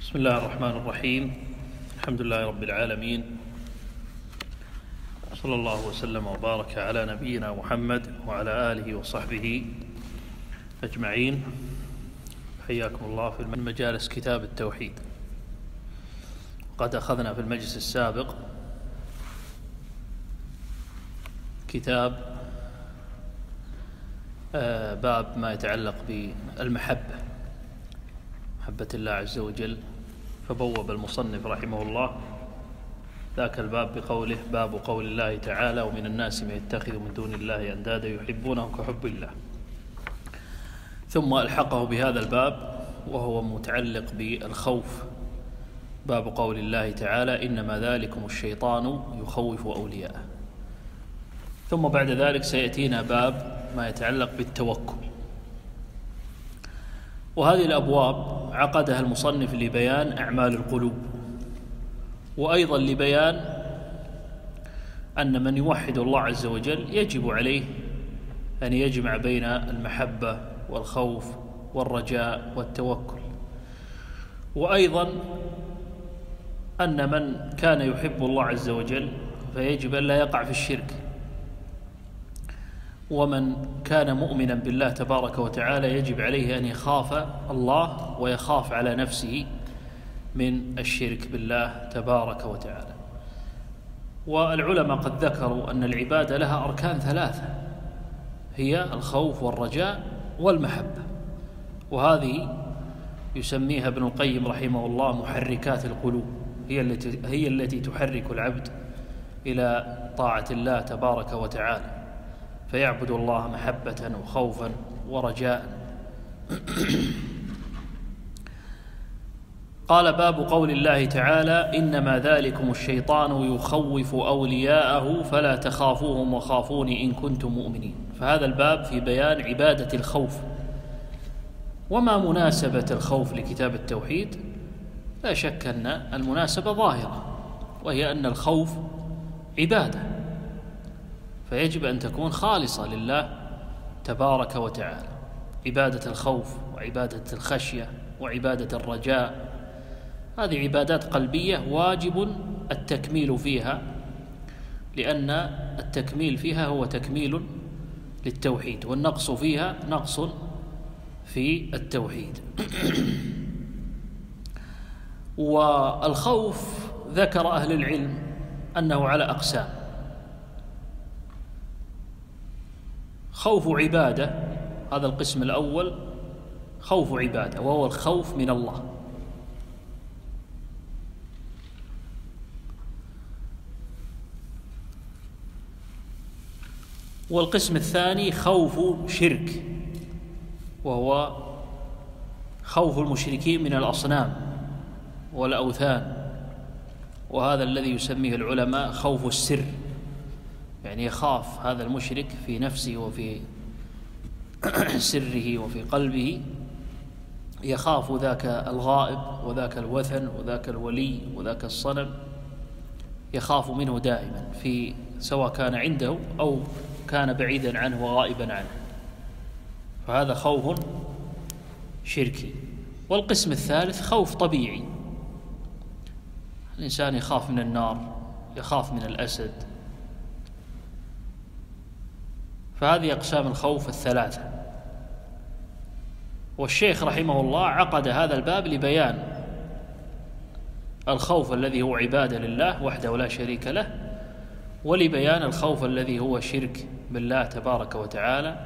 بسم الله الرحمن الرحيم. الحمد لله رب العالمين، صلى الله وسلم وبارك على نبينا محمد وعلى آله وصحبه أجمعين. حياكم الله في مجالس كتاب التوحيد. قد أخذنا في المجلس السابق كتاب باب ما يتعلق بالمحبة، محبة الله عز وجل، فبوب المصنف رحمه الله ذاك الباب بقوله: باب قول الله تعالى: ومن الناس من يتخذ من دون الله أندادا يحبونهم كحب الله. ثم ألحقه بهذا الباب وهو متعلق بالخوف، باب قول الله تعالى: إنما ذلكم الشيطان يخوف أولياءه. ثم بعد ذلك سيأتينا باب ما يتعلق بالتوكل. وهذه الأبواب عقدها المصنف لبيان أعمال القلوب، وأيضا لبيان أن من يوحد الله عز وجل يجب عليه أن يجمع بين المحبة والخوف والرجاء والتوكل، وأيضا أن من كان يحب الله عز وجل فيجب أن لا يقع في الشرك، ومن كان مؤمنا بالله تبارك وتعالى يجب عليه أن يخاف الله ويخاف على نفسه من الشرك بالله تبارك وتعالى. والعلماء قد ذكروا أن العبادة لها أركان ثلاثة، هي الخوف والرجاء والمحبة، وهذه يسميها ابن القيم رحمه الله محركات القلوب، هي التي تحرك العبد إلى طاعة الله تبارك وتعالى، فيعبد الله محبة وخوفا ورجاء. قال: باب قول الله تعالى: إنما ذلكم الشيطان يخوف أولياءه فلا تخافوهم وخافوني إن كنتم مؤمنين. فهذا الباب في بيان عبادة الخوف. وما مناسبة الخوف لكتاب التوحيد؟ لا شك أن المناسبة ظاهرة، وهي أن الخوف عبادة، فيجب أن تكون خالصة لله تبارك وتعالى. عبادة الخوف وعبادة الخشية وعبادة الرجاء، هذه عبادات قلبية واجب التكميل فيها، لأن التكميل فيها هو تكميل للتوحيد، والنقص فيها نقص في التوحيد. والخوف ذكر أهل العلم أنه على أقسام: خوف عبادة، هذا القسم الأول خوف عبادة، وهو الخوف من الله. والقسم الثاني خوف شرك، وهو خوف المشركين من الأصنام والأوثان، وهذا الذي يسميه العلماء خوف السر، يعني يخاف هذا المشرك في نفسه وفي سره وفي قلبه، يخاف ذاك الغائب وذاك الوثن وذاك الولي وذاك الصنم، يخاف منه دائما، في سواء كان عنده أو كان بعيدا عنه وغائبا عنه، فهذا خوف شركي. والقسم الثالث خوف طبيعي، الإنسان يخاف من النار، يخاف من الأسد. فهذه أقسام الخوف الثلاثة. والشيخ رحمه الله عقد هذا الباب لبيان الخوف الذي هو عبادة لله وحده لا شريك له، ولبيان الخوف الذي هو شرك بالله تبارك وتعالى.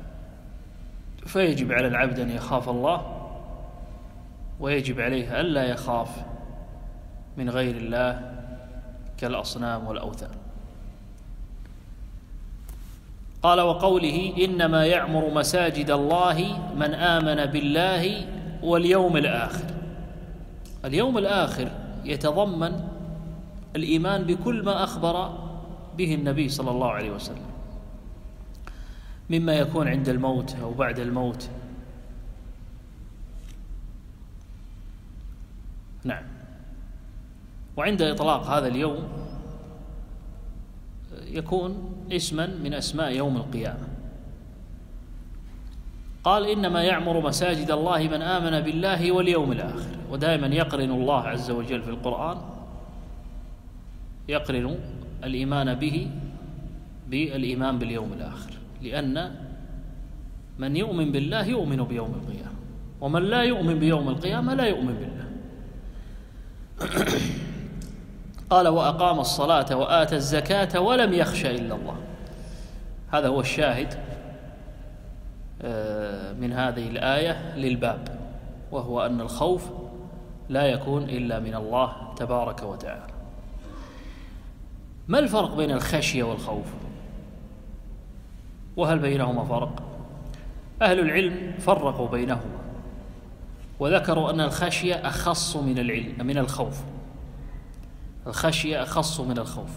فيجب على العبد أن يخاف الله، ويجب عليه ألا يخاف من غير الله كالأصنام والأوثان. قال: وقوله: إنما يعمر مساجد الله من آمن بالله واليوم الآخر. اليوم الآخر يتضمن الإيمان بكل ما أخبر به النبي صلى الله عليه وسلم مما يكون عند الموت أو بعد الموت. نعم. وعند إطلاق هذا اليوم يكون اسما من أسماء يوم القيامة. قال: إنما يعمر مساجد الله من آمن بالله واليوم الآخر. ودائما يقرن الله عز وجل في القرآن، يقرن الإيمان به بالإيمان باليوم الآخر، لأن من يؤمن بالله يؤمن بيوم القيامة، ومن لا يؤمن بيوم القيامة لا يؤمن بالله. قال وأقام الصلاة وآتى الزكاة ولم يخش إلا الله. هذا هو الشاهد من هذه الآية للباب، وهو أن الخوف لا يكون إلا من الله تبارك وتعالى. ما الفرق بين الخشية والخوف؟ وهل بينهما فرق؟ أهل العلم فرقوا بينهما وذكروا أن الخشية أخص من الخوف. الخشية أخص من الخوف.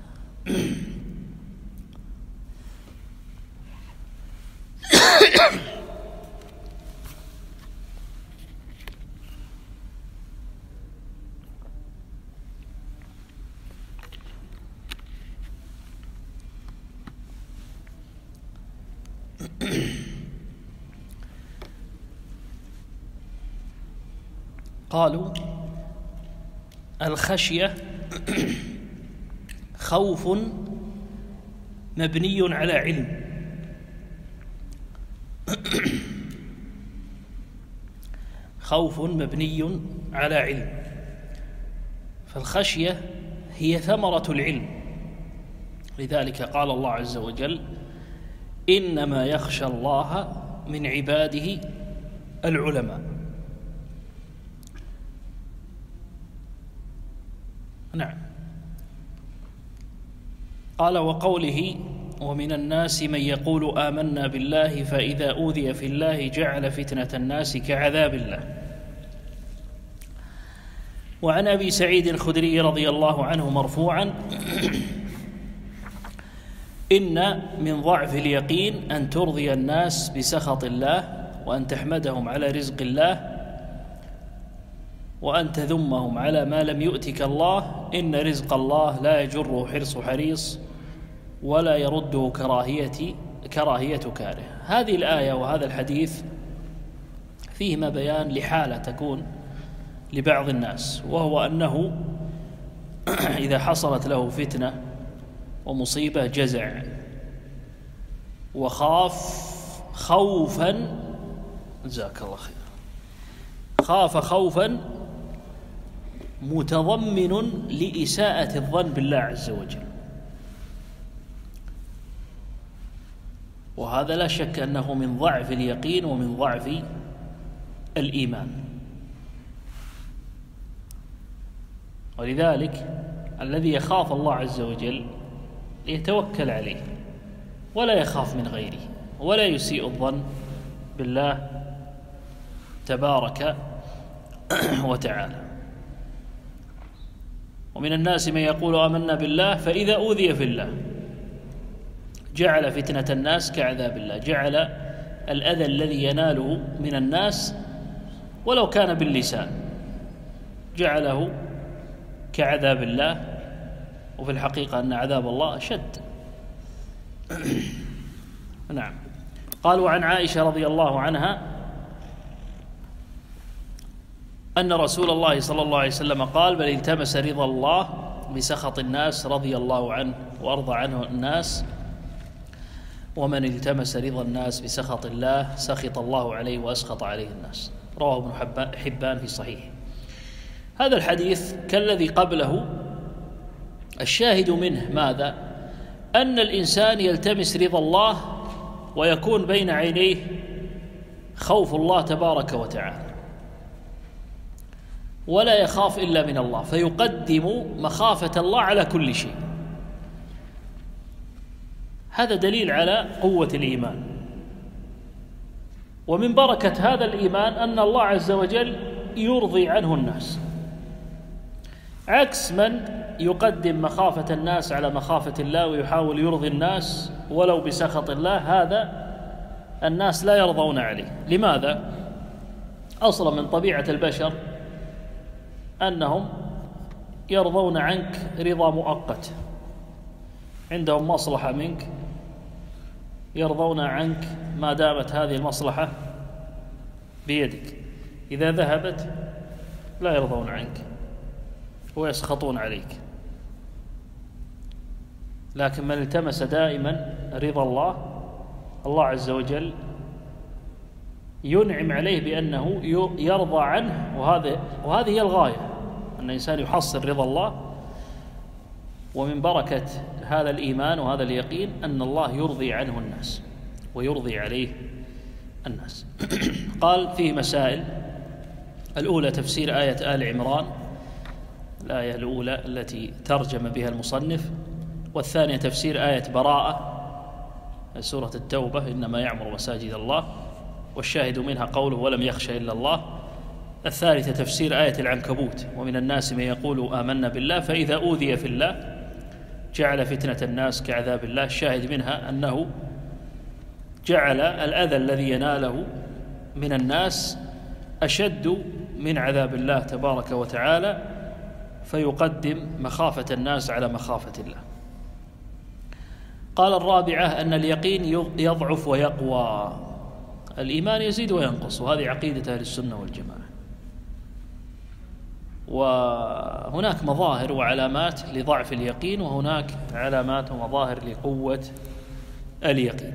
قالوا الخشية خوف مبني على علم، خوف مبني على علم، فالخشية هي ثمرة العلم. لذلك قال الله عز وجل إنما يخشى الله من عباده العلماء. نعم. قال وقوله ومن الناس من يقول آمنا بالله فإذا أوذي في الله جعل فتنة الناس كعذاب الله. وعن أبي سعيد الخدري رضي الله عنه مرفوعا إن من ضعف اليقين أن ترضي الناس بسخط الله، وأن تحمدهم على رزق الله، وأن تذمهم على ما لم يؤتك الله. إن رزق الله لا يجره حرص حريص ولا يرده كراهية كاره. هذه الآية وهذا الحديث فيهما بيان لحالة تكون لبعض الناس، وهو أنه إذا حصلت له فتنة ومصيبة جزع وخاف خوفا، جزاك الله خير، خاف خوفا متضمن لإساءة الظن بالله عز وجل. وهذا لا شك أنه من ضعف اليقين ومن ضعف الإيمان. ولذلك الذي يخاف الله عز وجل يتوكل عليه ولا يخاف من غيره ولا يسيء الظن بالله تبارك وتعالى. ومن الناس من يقول آمنا بالله فإذا أوذي في الله جعل فتنة الناس كعذاب الله، جعل الأذى الذي يناله من الناس ولو كان باللسان جعله كعذاب الله، وفي الحقيقة أن عذاب الله أشد. نعم. قالوا عن عائشة رضي الله عنها أن رسول الله صلى الله عليه وسلم قال بل التمس رضا الله بسخط الناس رضي الله عنه وأرضى عنه الناس، ومن التمس رضا الناس بسخط الله سخط الله عليه وأسخط عليه الناس. رواه ابن حبان في صحيحه. هذا الحديث كالذي قبله الشاهد منه ماذا؟ أن الإنسان يلتمس رضا الله ويكون بين عينيه خوف الله تبارك وتعالى، ولا يخاف إلا من الله، فيقدم مخافة الله على كل شيء. هذا دليل على قوة الإيمان. ومن بركة هذا الإيمان أن الله عز وجل يرضي عنه الناس، عكس من يقدم مخافة الناس على مخافة الله ويحاول يرضي الناس ولو بسخط الله. هذا الناس لا يرضون عليه. لماذا؟ أصلا من طبيعة البشر أنهم يرضون عنك رضا مؤقت، عندهم مصلحة منك يرضون عنك ما دامت هذه المصلحة بيدك. إذا ذهبت لا يرضون عنك ويسخطون عليك. لكن من التمس دائما رضا الله، الله عز وجل ينعم عليه بأنه يرضى عنه، وهذه هي الغاية، أن الإنسان يحصل رضا الله. ومن بركة هذا الإيمان وهذا اليقين أن الله يرضي عنه الناس ويرضي عليه الناس. قال فيه مسائل. الأولى تفسير آية آل عمران، الآية الأولى التي ترجم بها المصنف، والثانية تفسير آية براءة سورة التوبة إنما يعمر مساجد الله، والشاهد منها قوله ولم يخش إلا الله. الثالثة تفسير آية العنكبوت ومن الناس من يقول آمنا بالله فإذا أوذي في الله جعل فتنة الناس كعذاب الله. الشاهد منها أنه جعل الأذى الذي يناله من الناس أشد من عذاب الله تبارك وتعالى، فيقدم مخافة الناس على مخافة الله. قال الرابعة أن اليقين يضعف ويقوى، الإيمان يزيد وينقص، وهذه عقيدة أهل السنة والجماعة. وهناك مظاهر وعلامات لضعف اليقين، وهناك علامات ومظاهر لقوة اليقين.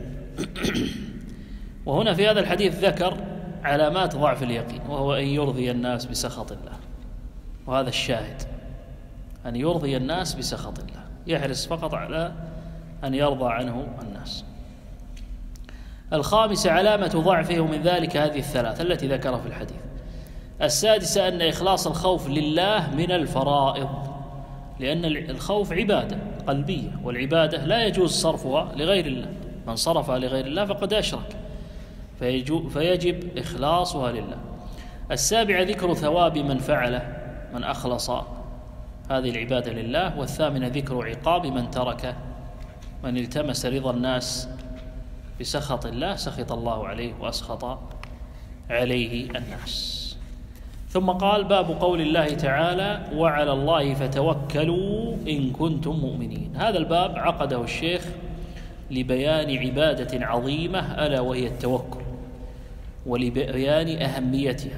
وهنا في هذا الحديث ذكر علامات ضعف اليقين، وهو أن يرضي الناس بسخط الله، وهذا الشاهد، أن يرضي الناس بسخط الله، يحرص فقط على أن يرضى عنه الناس. الخامسة علامة ضعفه من ذلك هذه الثلاث التي ذكرها في الحديث. السادسة أن إخلاص الخوف لله من الفرائض، لأن الخوف عبادة قلبية، والعبادة لا يجوز صرفها لغير الله، من صرفها لغير الله فقد أشرك، فيجب إخلاصها لله. السابعة ذكر ثواب من فعله، من أخلص هذه العبادة لله. والثامنة ذكر عقاب من ترك، من التمس رضا الناس بسخط الله سخط الله عليه وأسخط عليه الناس. ثم قال باب قول الله تعالى وعلى الله فتوكلوا إن كنتم مؤمنين. هذا الباب عقده الشيخ لبيان عبادة عظيمة ألا وهي التوكل، ولبيان أهميتها،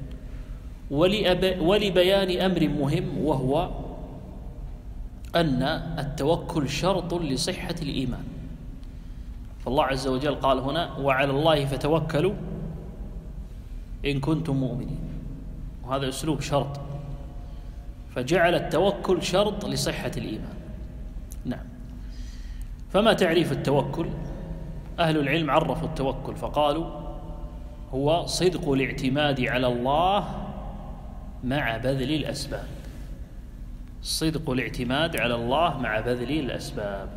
ولبيان أمر مهم، وهو أن التوكل شرط لصحة الإيمان. فالله عز وجل قال هنا وعلى الله فتوكلوا إن كنتم مؤمنين، وهذا أسلوب شرط، فجعل التوكل شرط لصحة الإيمان. نعم. فما تعريف التوكل؟ أهل العلم عرفوا التوكل فقالوا هو صدق الاعتماد على الله مع بذل الأسباب. صدق الاعتماد على الله مع بذل الأسباب،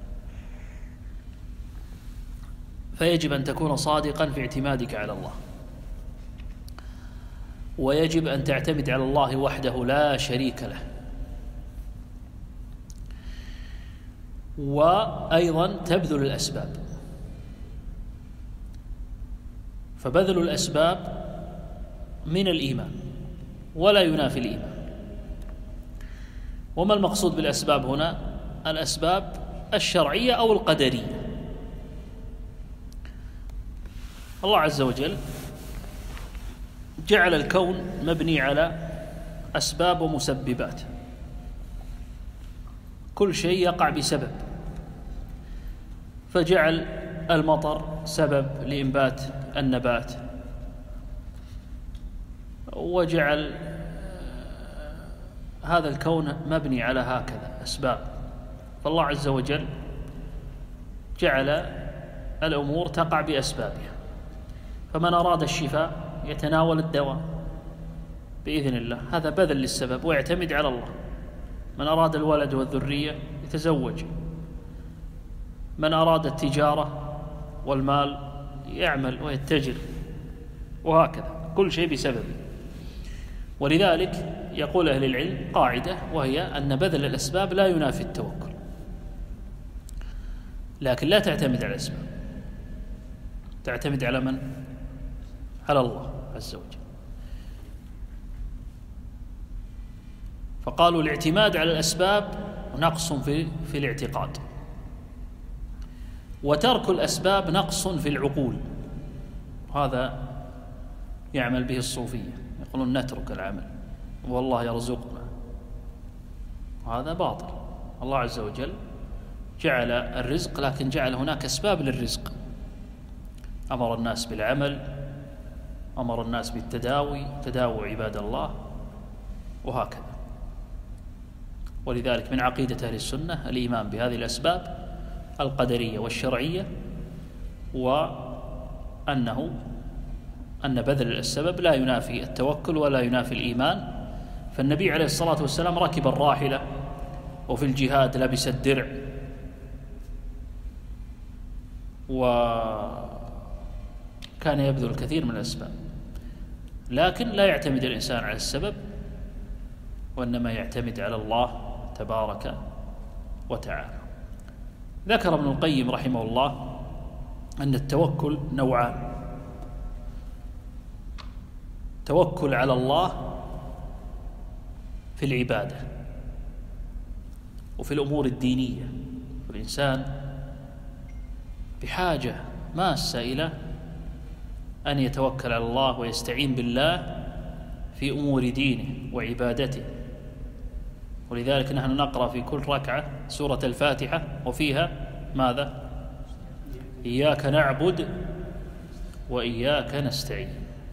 فيجب أن تكون صادقا في اعتمادك على الله، ويجب أن تعتمد على الله وحده لا شريك له، وأيضا تبذل الأسباب. فبذل الأسباب من الإيمان ولا ينافي الإيمان. وما المقصود بالأسباب هنا؟ الأسباب الشرعية أو القدرية. الله عز وجل جعل الكون مبني على أسباب ومسببات، كل شيء يقع بسبب، فجعل المطر سبب لإنبات النبات، وجعل هذا الكون مبني على هكذا أسباب. فالله عز وجل جعل الأمور تقع بأسبابها، فمن أراد الشفاء يتناول الدواء بإذن الله، هذا بذل للسبب ويعتمد على الله. من أراد الولد والذرية يتزوج، من أراد التجارة والمال يعمل ويتجر، وهكذا كل شيء بسبب. ولذلك يقول أهل العلم قاعدة، وهي أن بذل الأسباب لا ينافي التوكل، لكن لا تعتمد على الأسباب، تعتمد على من؟ على الله عز وجل. فقالوا الاعتماد على الأسباب نقص في الاعتقاد، وترك الأسباب نقص في العقول. هذا يعمل به الصوفية، يقولون نترك العمل، والله يرزقنا، هذا باطل. الله عز وجل جعل الرزق، لكن جعل هناك أسباب للرزق. أمر الناس بالعمل، أمر الناس بالتداوي، تداووا عباد الله، وهكذا. ولذلك من عقيدة أهل السنة الإيمان بهذه الأسباب القدرية والشرعية، وأن بذل السبب لا ينافي التوكل ولا ينافي الإيمان. فالنبي عليه الصلاة والسلام ركب الراحلة، وفي الجهاد لبس الدرع، وكان يبذل الكثير من الأسباب، لكن لا يعتمد الإنسان على السبب، وإنما يعتمد على الله تبارك وتعالى. ذكر ابن القيم رحمه الله أن التوكل نوعان: توكل على الله في العبادة وفي الأمور الدينية. والإنسان بحاجة ماسة إلى أن يتوكل على الله ويستعين بالله في أمور دينه وعبادته. ولذلك نحن نقرأ في كل ركعة سورة الفاتحة، وفيها ماذا؟ إياك نعبد وإياك نستعين.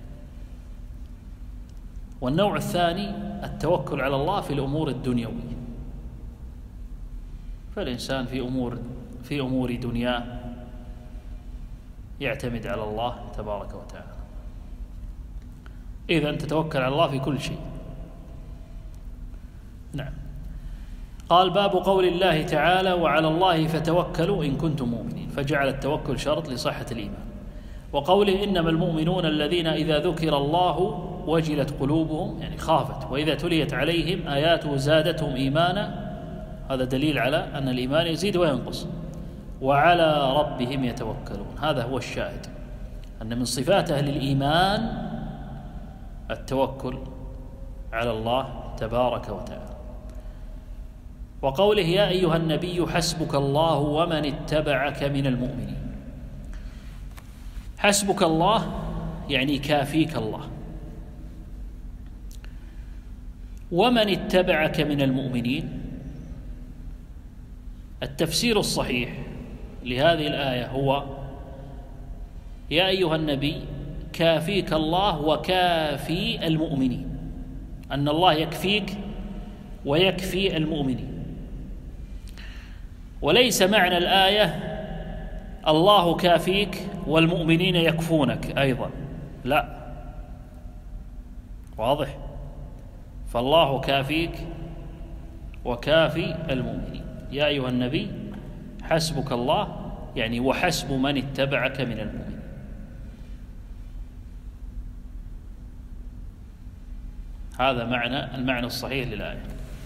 والنوع الثاني التوكل على الله في الأمور الدنيوية، فالإنسان في أمور دنياه يعتمد على الله تبارك وتعالى. إذن تتوكل على الله في كل شيء. نعم. قال: باب قول الله تعالى: وعلى الله فتوكلوا إن كنتم مؤمنين، فجعل التوكل شرط لصحة الإيمان. وقوله: إنما المؤمنون الذين إذا ذكر الله وجلت قلوبهم، يعني خافت، وإذا تليت عليهم آياته زادتهم إيمانا، هذا دليل على أن الإيمان يزيد وينقص. وعلى ربهم يتوكلون، هذا هو الشاهد، أن من صفات أهل الإيمان التوكل على الله تبارك وتعالى. وقوله: يا أيها النبي حسبك الله ومن اتبعك من المؤمنين. حسبك الله يعني كافيك الله، ومن اتبعك من المؤمنين. التفسير الصحيح لهذه الآية هو: يا أيها النبي كافيك الله وكافي المؤمنين، أن الله يكفيك ويكفي المؤمنين. وليس معنى الآية الله كافيك والمؤمنين يكفونك أيضا، لا، واضح؟ فالله كافيك وكافي المؤمنين. يا أيها النبي حسبك الله يعني وحسب من اتبعك من المؤمنين. هذا المعنى الصحيح للآية.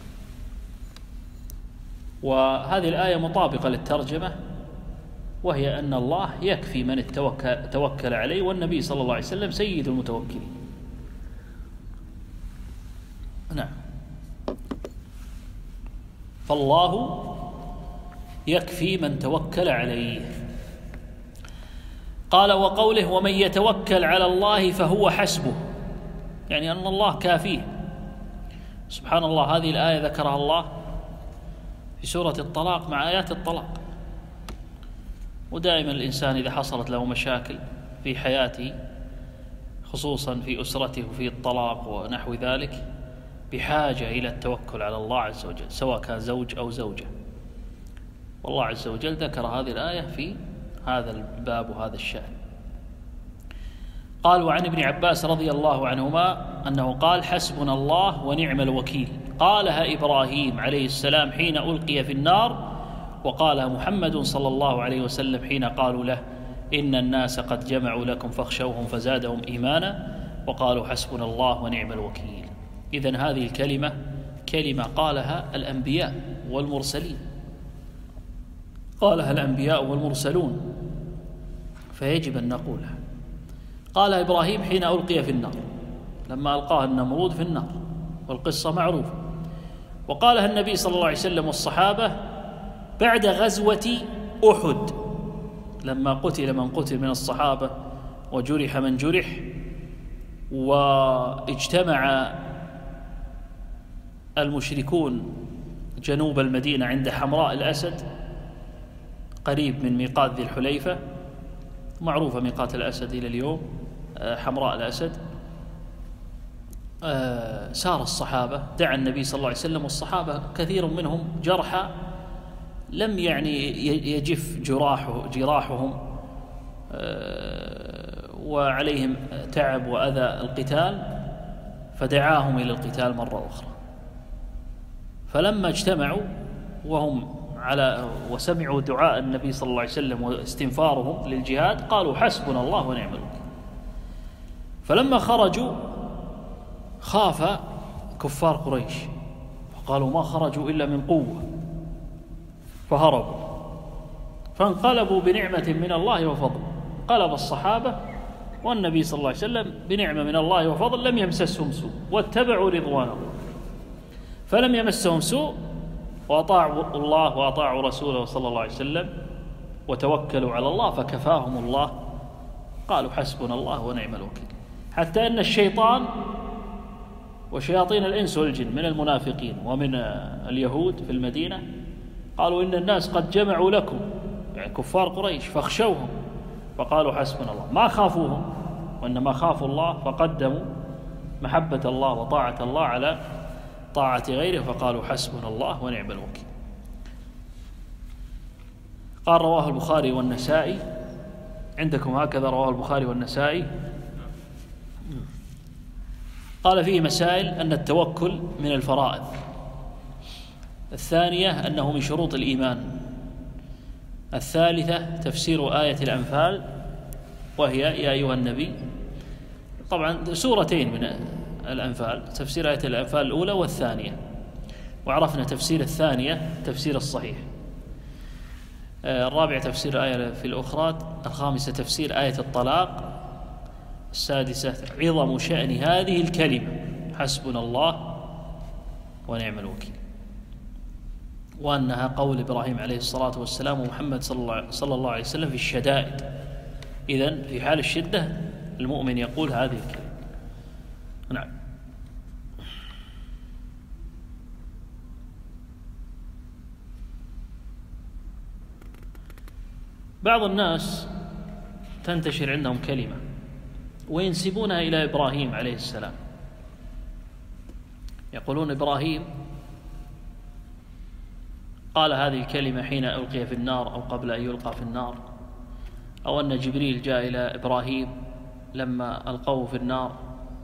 وهذه الآية مطابقة للترجمة، وهي أن الله يكفي من توكل عليه، والنبي صلى الله عليه وسلم سيد المتوكلين. نعم. فالله يكفي من توكل عليه. قال: وقوله: ومن يتوكل على الله فهو حسبه، يعني أن الله كافيه. سبحان الله، هذه الآية ذكرها الله في سورة الطلاق مع آيات الطلاق. ودائما الإنسان إذا حصلت له مشاكل في حياته، خصوصا في أسرته وفي الطلاق ونحو ذلك، بحاجة إلى التوكل على الله عز وجل، سواء كان زوج أو زوجة. والله عز وجل ذكر هذه الآية في هذا الباب وهذا الشأن. قال: وعن ابن عباس رضي الله عنهما أنه قال: حسبنا الله ونعم الوكيل. قالها إبراهيم عليه السلام حين ألقي في النار، وقالها محمد صلى الله عليه وسلم حين قالوا له: إن الناس قد جمعوا لكم فاخشوهم فزادهم إيمانا، وقالوا حسبنا الله ونعم الوكيل. إذن هذه الكلمة كلمة قالها الأنبياء والمرسلين، قالها الأنبياء والمرسلون، فيجب أن نقولها. قال إبراهيم حين ألقي في النار، لما ألقاه النمرود في النار، والقصة معروفة. وقالها النبي صلى الله عليه وسلم والصحابة بعد غزوة أحد، لما قتل من قتل من الصحابة وجرح من جرح، واجتمع المشركون جنوب المدينة عند حمراء الأسد قريب من ميقات ذي الحليفة، معروفة ميقات الأسد إلى اليوم، حمراء الأسد. سار الصحابة، دعا النبي صلى الله عليه وسلم، والصحابة كثير منهم جرحى لم يجف جراحهم وعليهم تعب وأذى القتال، فدعاهم إلى القتال مرة أخرى. فلما اجتمعوا وسمعوا دعاء النبي صلى الله عليه وسلم واستنفارهم للجهاد، قالوا حسبنا الله ونعم الوكيل. فلما خرجوا خاف كفار قريش، فقالوا ما خرجوا إلا من قوة، فهربوا، فانقلبوا بنعمة من الله وفضل. انقلب الصحابة والنبي صلى الله عليه وسلم بنعمة من الله وفضل، لم يمسسهم سوء واتبعوا رضوانه، فلم يمسهم سوء، وأطاعوا الله وأطاعوا رسوله صلى الله عليه وسلم وتوكلوا على الله فكفاهم الله. قالوا حسبنا الله ونعم الوكيل. حتى أن الشيطان وشياطين الإنس والجن من المنافقين ومن اليهود في المدينة قالوا إن الناس قد جمعوا لكم، يعني كفار قريش، فاخشوهم، فقالوا حسبنا الله. ما خافوهم وإنما خافوا الله، فقدموا محبة الله وطاعة الله على طاعة غيره، فقالوا حسبنا الله ونعم الوكيل. قال رواه البخاري والنسائي، عندكم هكذا رواه البخاري والنسائي. قال فيه مسائل: أن التوكل من الفرائض. الثانية أنه من شروط الإيمان. الثالثة تفسير آية الأنفال، وهي يا أيها النبي. طبعا سورتين من الأنفال، تفسير آية الأنفال الأولى والثانية، وعرفنا تفسير الثانية تفسير الصحيح. الرابعة تفسير آية في الأخرى. الخامسة تفسير آية الطلاق. السادسة عظم شأن هذه الكلمة حسبنا الله ونعم الوكيل، وأنها قول إبراهيم عليه الصلاة والسلام ومحمد صلى الله عليه وسلم في الشدائد. إذن في حال الشدة المؤمن يقول هذه الكلمة. نعم. بعض الناس تنتشر عندهم كلمة وينسبونها إلى إبراهيم عليه السلام، يقولون إبراهيم قال هذه الكلمة حين ألقي في النار أو قبل أن يلقى في النار، أو أن جبريل جاء إلى إبراهيم لما ألقوه في النار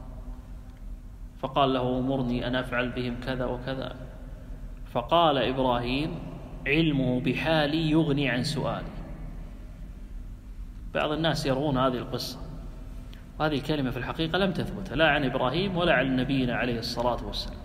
فقال له أمرني أن أفعل بهم كذا وكذا، فقال إبراهيم علمه بحالي يغني عن سؤالي. بعض الناس يروون هذه القصة، وهذه الكلمة في الحقيقة لم تثبت لا عن إبراهيم ولا عن نبينا عليه الصلاة والسلام.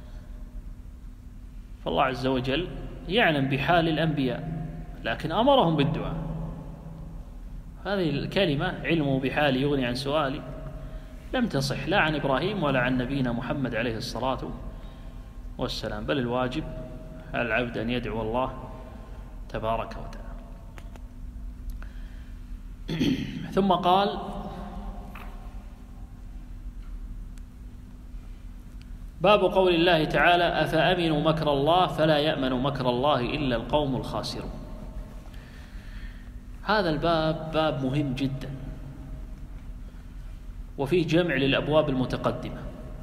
فالله عز وجل يعلم بحال الأنبياء لكن أمرهم بالدعاء. هذه الكلمة علمه بحالي يغني عن سؤالي لم تصح لا عن إبراهيم ولا عن نبينا محمد عليه الصلاة والسلام، بل الواجب على العبد أن يدعو الله تبارك وتعالى. ثم قال: باب قول الله تعالى: أفأمنوا مكر الله فلا يأمن مكر الله إلا القوم الخاسرون. هذا الباب باب مهم جدا، وفيه جمع للأبواب المتقدمة.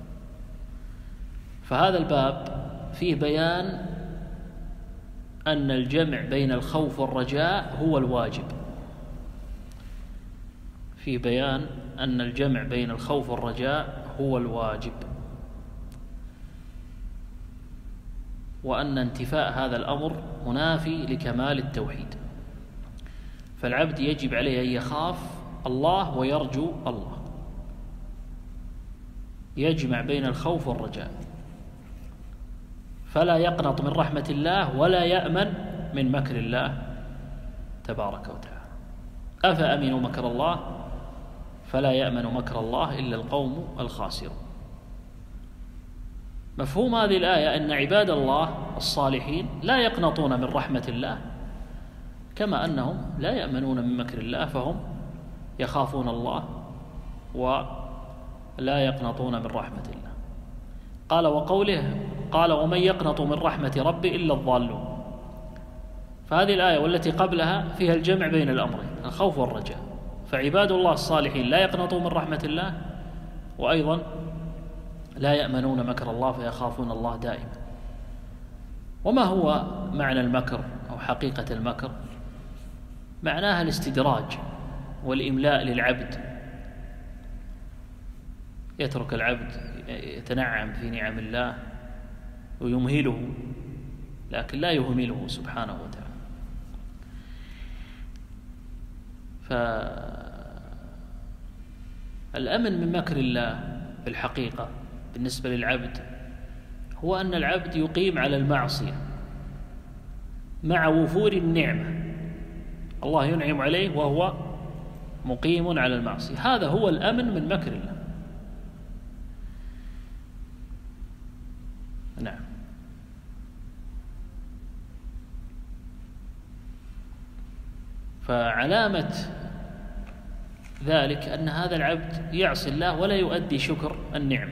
فهذا الباب فيه بيان أن الجمع بين الخوف والرجاء هو الواجب، فيه بيان أن الجمع بين الخوف والرجاء هو الواجب، وأن انتفاء هذا الأمر منافي لكمال التوحيد. فالعبد يجب عليه أن يخاف الله ويرجو الله، يجمع بين الخوف والرجاء، فلا يقنط من رحمة الله ولا يأمن من مكر الله تبارك وتعالى. أفأمنوا مكر الله فلا يأمن مكر الله إلا القوم الخاسرون. مفهوم هذه الآية أن عباد الله الصالحين لا يقنطون من رحمة الله، كما أنهم لا يأمنون من مكر الله، فهم يخافون الله ولا يقنطون من رحمة الله. قال: وقوله قال ومن يقنط من رحمة ربه إلا الضالون. فهذه الآية والتي قبلها فيها الجمع بين الأمرين، الخوف والرجاء. فعباد الله الصالحين لا يقنطون من رحمة الله، وأيضا لا يأمنون مكر الله فيخافون الله دائما. وما هو معنى المكر أو حقيقة المكر؟ معناها الاستدراج والإملاء للعبد، يترك العبد يتنعم في نعم الله ويمهله، لكن لا يهمله سبحانه وتعالى. فالأمن من مكر الله في الحقيقة بالنسبة للعبد هو أن العبد يقيم على المعصية مع وفور النعمة، الله ينعم عليه وهو مقيم على المعصية، هذا هو الأمن من مكر الله. نعم. فعلامة ذلك أن هذا العبد يعصي الله ولا يؤدي شكر النعمة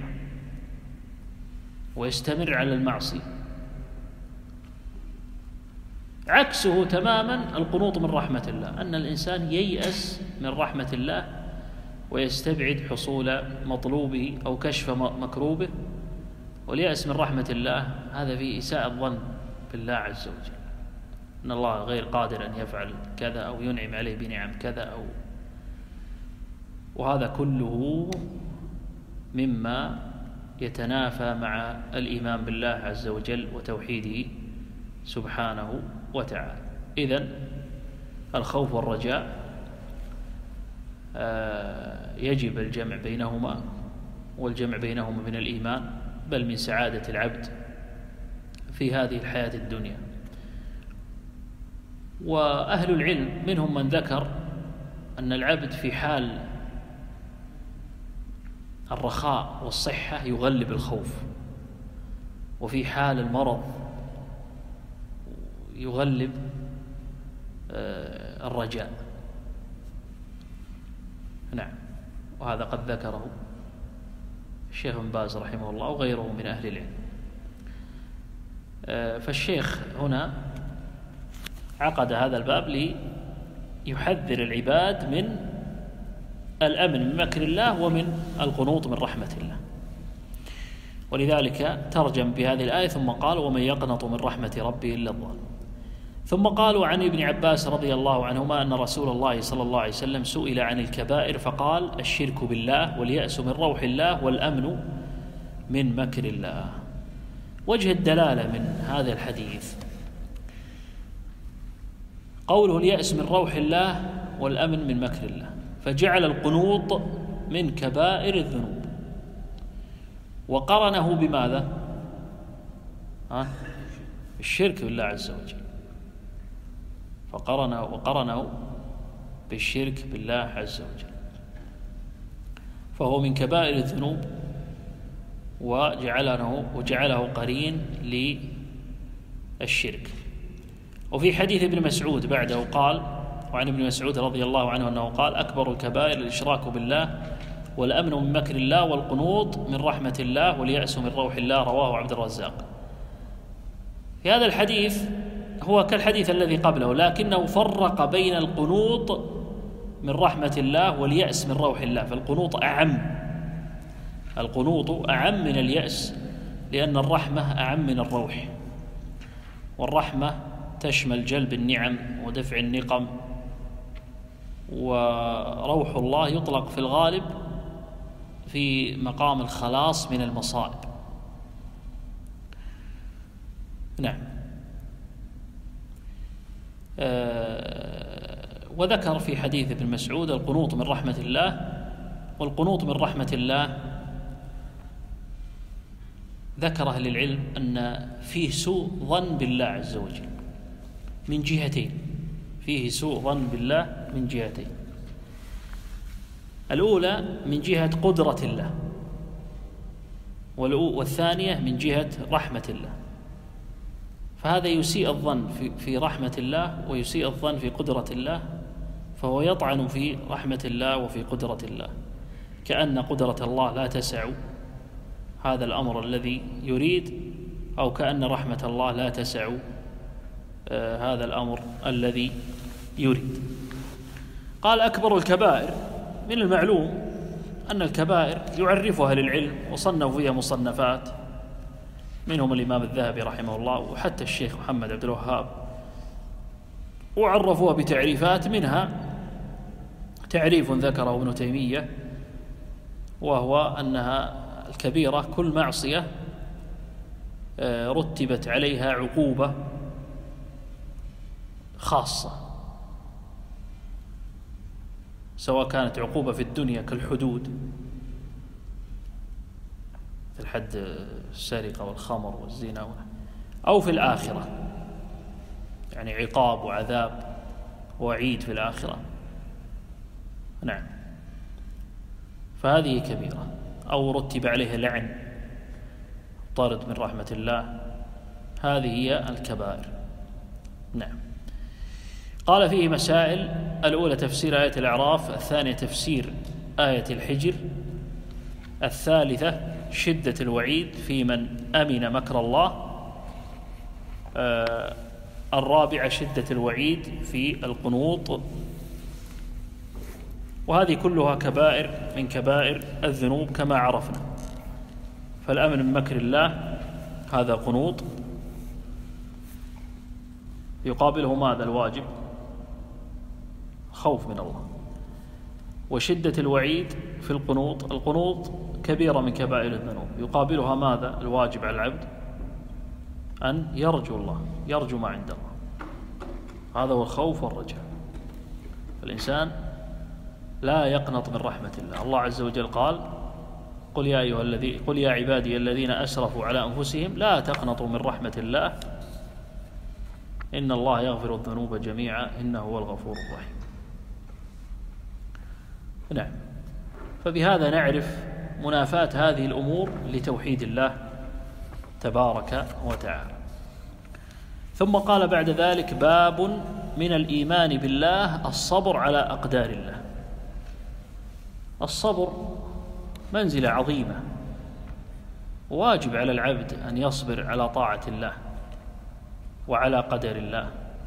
ويستمر على المعصية. عكسه تماما القنوط من رحمة الله، أن الإنسان ييأس من رحمة الله ويستبعد حصول مطلوبه أو كشف مكروبه، واليأس من رحمة الله هذا فيه إساءة الظن بالله عز وجل، أن الله غير قادر أن يفعل كذا أو ينعم عليه بنعم كذا وهذا كله مما يتنافى مع الإيمان بالله عز وجل وتوحيده سبحانه وتعالى. إذن الخوف والرجاء يجب الجمع بينهما، والجمع بينهما من الإيمان بل من سعادة العبد في هذه الحياة الدنيا. وأهل العلم منهم من ذكر أن العبد في حال الرخاء والصحة يغلب الخوف، وفي حال المرض يغلب الرجاء. نعم، وهذا قد ذكره الشيخ بن باز رحمه الله وغيره من أهل العلم. فالشيخ هنا عقد هذا الباب ليحذر العباد من الأمن من مكر الله ومن القنوط من رحمة الله، ولذلك ترجم بهذه الآية ثم قال ومن يقنط من رحمة ربه إلا الضالون. ثم قالوا عن ابن عباس رضي الله عنهما أن رسول الله صلى الله عليه وسلم سئل عن الكبائر فقال الشرك بالله واليأس من روح الله والأمن من مكر الله. وجه الدلالة من هذا الحديث قوله اليأس من روح الله والأمن من مكر الله، فجعل القنوط من كبائر الذنوب وقرنه بماذا؟ الشرك بالله عز وجل، وقرنه بالشرك بالله عز وجل، فهو من كبائر الذنوب وجعله قرين للشرك. وفي حديث ابن مسعود بعده قال وعن ابن مسعود رضي الله عنه أنه قال أكبر الكبائر الإشراك بالله والأمن من مكر الله والقنوط من رحمة الله واليأس من روح الله، رواه عبد الرزاق. في هذا الحديث هو كالحديث الذي قبله، لكنه فرق بين القنوط من رحمة الله واليأس من روح الله، فالقنوط أعم من اليأس، لأن الرحمة أعم من الروح، والرحمة تشمل جلب النعم ودفع النقم، وروح الله يطلق في الغالب في مقام الخلاص من المصائب. نعم. وذكر في حديث ابن مسعود القنوط من رحمة الله، والقنوط من رحمة الله ذكر أهل العلم أن فيه سوء ظن بالله عز وجل من جهتين، فيه سوء ظن بالله من جهتين. الأولى من جهة قدرة الله، والثانية من جهة رحمة الله. فهذا يسيء الظن في رحمة الله ويسيء الظن في قدرة الله، فهو يطعن في رحمة الله وفي قدرة الله، كأن قدرة الله لا تسع هذا الأمر الذي يريد أو كأن رحمة الله لا تسع هذا الأمر الذي يريد. قال أكبر الكبائر، من المعلوم أن الكبائر يعرفها للعلم وصنفوا فيها مصنفات، منهم الإمام الذهبي رحمه الله وحتى الشيخ محمد عبد الوهاب، وعرفوها بتعريفات، منها تعريف ذكره ابن تيمية، وهو أنها الكبيرة كل معصية رتبت عليها عقوبة خاصة، سواء كانت عقوبة في الدنيا كالحدود في الحد السرقة والخمر والزنا، أو في الآخرة يعني عقاب وعذاب ووعيد في الآخرة. نعم، فهذه كبيرة، أو رتب عليها لعن طرد من رحمة الله، هذه هي الكبائر. نعم. قال فيه مسائل: الأولى تفسير آية الأعراف، الثانية تفسير آية الحجر، الثالثة شدة الوعيد في من أمن مكر الله، الرابعة شدة الوعيد في القنوط. وهذه كلها كبائر من كبائر الذنوب كما عرفنا. فالأمن من مكر الله هذا قنوط، يقابله ماذا؟ الواجب، خوف من الله. وشدة الوعيد في القنوط، القنوط كبيرة من كبائر الذنوب، يقابلها ماذا؟ الواجب على العبد أن يرجو الله، يرجو ما عند الله، هذا هو الخوف والرجاء. الإنسان لا يقنط من رحمة الله. الله عز وجل قال: قل يا عبادي الذين أسرفوا على أنفسهم لا تقنطوا من رحمة الله إن الله يغفر الذنوب جميعا إنه هو الغفور الرحيم. نعم. فبهذا نعرف منافاة هذه الأمور لتوحيد الله تبارك وتعالى. ثم قال بعد ذلك: باب من الإيمان بالله الصبر على أقدار الله. الصبر منزلة عظيمة، واجب على العبد أن يصبر على طاعة الله وعلى قدر الله.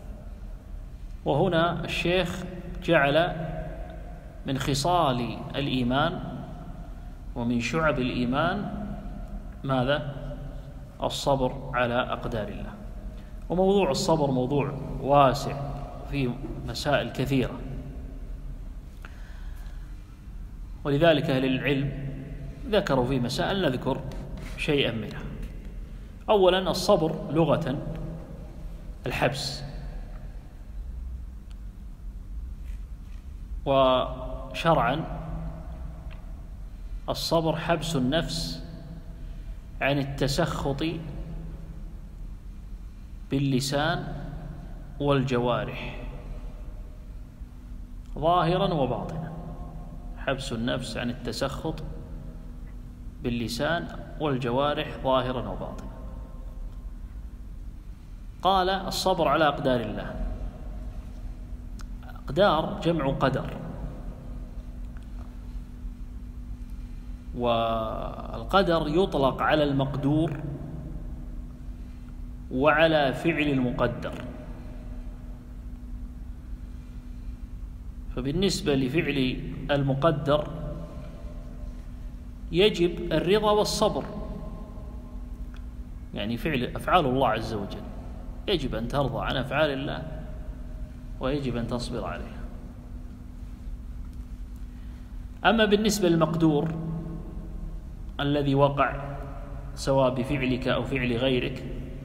وهنا الشيخ جعل من خصال الإيمان ومن شعب الإيمان ماذا؟ الصبر على أقدار الله. وموضوع الصبر موضوع واسع فيه مسائل كثيرة، ولذلك أهل العلم ذكروا في مسائل نذكر شيئا منها. أولا الصبر لغة الحبس، وشرعا الصبر حبس النفس عن التسخط باللسان والجوارح ظاهرا وباطنا، حبس النفس عن التسخط باللسان والجوارح ظاهرا وباطنا. قال: الصبر على أقدار الله. أقدار جمع قدر، والقدر يطلق على المقدور وعلى فعل المقدر. فبالنسبة لفعل المقدر يجب الرضا والصبر، يعني أفعال الله عز وجل يجب أن ترضى عن أفعال الله ويجب أن تصبر عليها. أما بالنسبة للمقدور الذي وقع سواء بفعلك أو فعل غيرك،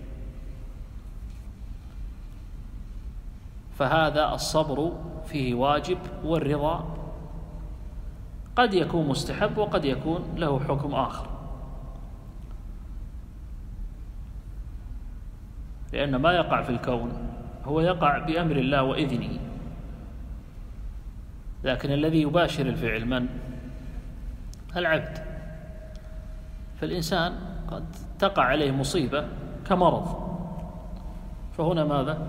فهذا الصبر فيه واجب، والرضا قد يكون مستحب وقد يكون له حكم آخر، لأن ما يقع في الكون هو يقع بأمر الله وإذنه، لكن الذي يباشر الفعل من؟ العبد. فالإنسان قد تقع عليه مصيبة كمرض، فهنا ماذا؟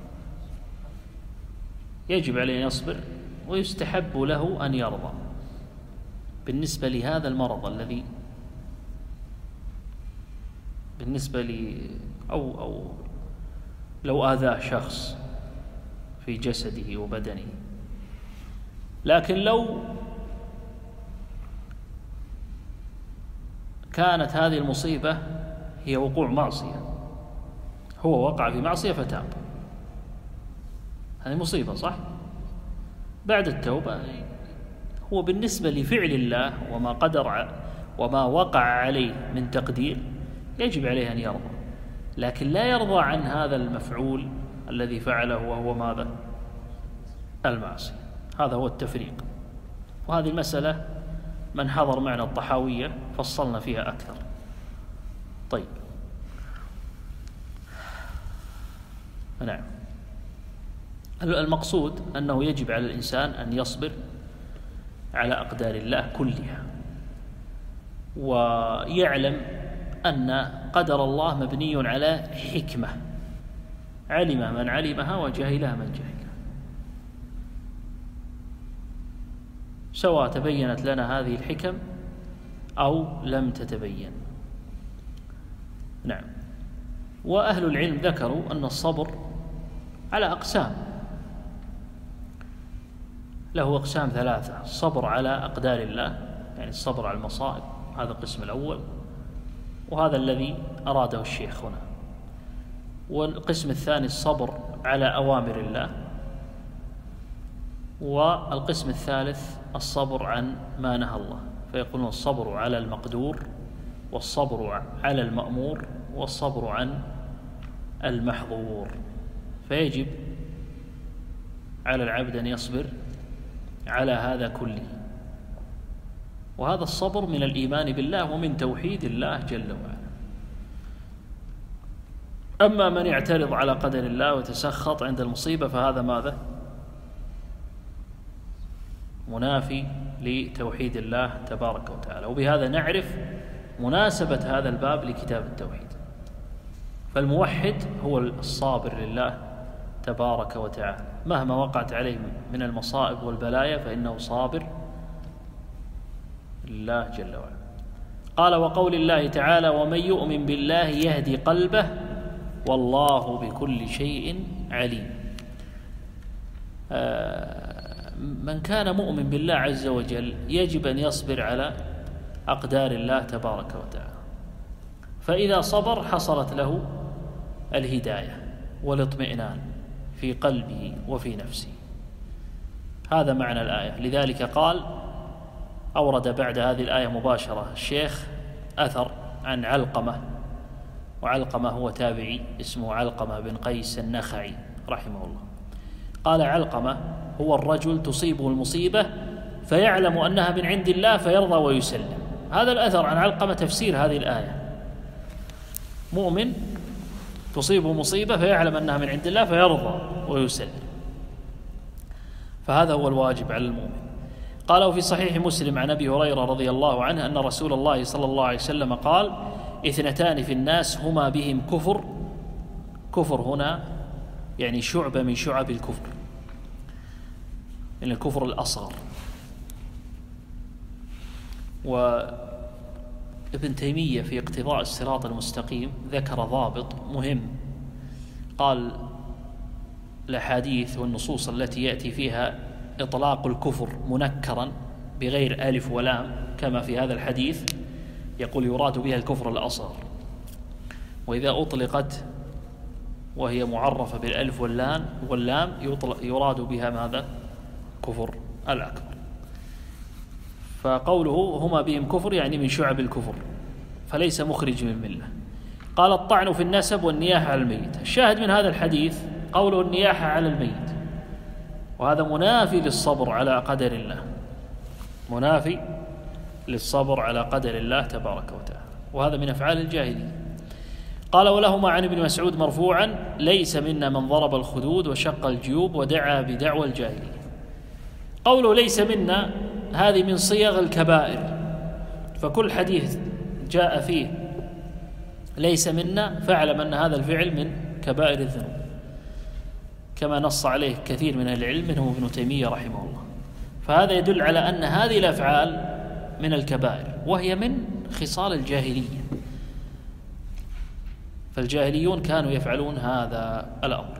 يجب عليه أن يصبر، ويستحب له أن يرضى بالنسبة لهذا المرض الذي بالنسبة لي أو لو آذاه شخص في جسده وبدنه. لكن لو كانت هذه المصيبة هي وقوع معصية، هو وقع في معصية فتاب، هذه مصيبة صح؟ بعد التوبة هو بالنسبة لفعل الله وما وقع عليه من تقدير يجب عليه أن يرضى، لكن لا يرضى عن هذا المفعول الذي فعله وهو ماذا؟ المعصية. هذا هو التفريق. وهذه المسألة من حضر معنا الطحاوية فصلنا فيها أكثر. طيب، نعم، المقصود أنه يجب على الإنسان أن يصبر على أقدار الله كلها، ويعلم أن قدر الله مبني على حكمة علم من علمها وجهلها من جهلها، سواء تبينت لنا هذه الحكم أو لم تتبين. نعم. وأهل العلم ذكروا أن الصبر على أقسام، له أقسام ثلاثة: الصبر على أقدار الله، يعني الصبر على المصائب، هذا القسم الأول، وهذا الذي أراده الشيخ هنا. والقسم الثاني الصبر على أوامر الله، والقسم الثالث الصبر عن ما نهى الله، فيقولون الصبر على المقدور، والصبر على المأمور، والصبر عن المحظور. فيجب على العبد أن يصبر على هذا كله، وهذا الصبر من الإيمان بالله ومن توحيد الله جل وعلا. أما من يعترض على قدر الله ويتسخط عند المصيبة فهذا ماذا؟ منافي لتوحيد الله تبارك وتعالى. وبهذا نعرف مناسبة هذا الباب لكتاب التوحيد. فالموحد هو الصابر لله تبارك وتعالى، مهما وقعت عليه من المصائب والبلايا فإنه صابر لله جل وعلا. قال: وقول الله تعالى: ومن يؤمن بالله يهدي قلبه والله بكل شيء عليم. من كان مؤمن بالله عز وجل يجب أن يصبر على أقدار الله تبارك وتعالى، فإذا صبر حصلت له الهداية والاطمئنان في قلبه وفي نفسه. هذا معنى الآية. لذلك قال، أورد بعد هذه الآية مباشرة الشيخ أثر عن علقمة، وعلقمة هو تابعي اسمه علقمة بن قيس النخعي رحمه الله. قال علقمة: هو الرجل تصيبه المصيبة فيعلم أنها من عند الله فيرضى ويسلم. هذا الأثر عن علقمة تفسير هذه الآية. مؤمن تصيبه مصيبة فيعلم أنها من عند الله فيرضى ويسلم، فهذا هو الواجب على المؤمن. قال: وفي صحيح مسلم عن أبي هريرة رضي الله عنه أن رسول الله صلى الله عليه وسلم قال: اثنتان في الناس هما بهم كفر. كفر هنا يعني شعبة من شعب الكفر، يعني الكفر الأصغر. وابن تيمية في اقتضاء الصراط المستقيم ذكر ضابط مهم، قال: الأحاديث والنصوص التي يأتي فيها إطلاق الكفر منكرا بغير ألف ولام كما في هذا الحديث، يقول يراد بها الكفر الأصغر، وإذا أطلقت وهي معرفة بالألف واللام يراد بها ماذا؟ كفر الأكبر. فقوله هما بهم كفر يعني من شعب الكفر، فليس مخرج من الملة. قال: الطعن في النسب والنياحة على الميت. الشاهد من هذا الحديث قوله النياحة على الميت، وهذا منافي للصبر على قدر الله، منافي للصبر على قدر الله تبارك وتعالى، وهذا من أفعال الجاهلية. قال: ولهما عن ابن مسعود مرفوعا: ليس منا من ضرب الخدود وشق الجيوب ودعا بدعوى الجاهلية. قوله ليس منا هذه من صيغ الكبائر، فكل حديث جاء فيه ليس منا فاعلم أن هذا الفعل من كبائر الذنوب، كما نص عليه كثير من العلم منهم ابن تيمية رحمه الله. فهذا يدل على أن هذه الأفعال من الكبائر، وهي من خصال الجاهلية. فالجاهليون كانوا يفعلون هذا الأمر.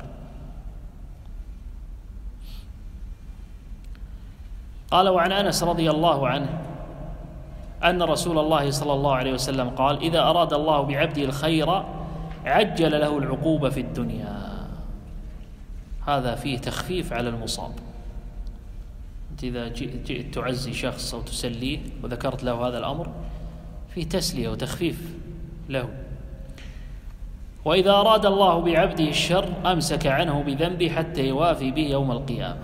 قال: وعن أنس رضي الله عنه أن رسول الله صلى الله عليه وسلم قال: إذا أراد الله بعبده الخير عجل له العقوبة في الدنيا. هذا فيه تخفيف على المصاب. أنت إذا جئت تعزي شخص أو تسليه وذكرت له هذا الأمر فيه تسلية وتخفيف له. وإذا أراد الله بعبده الشر أمسك عنه بذنبه حتى يوافي به يوم القيامة.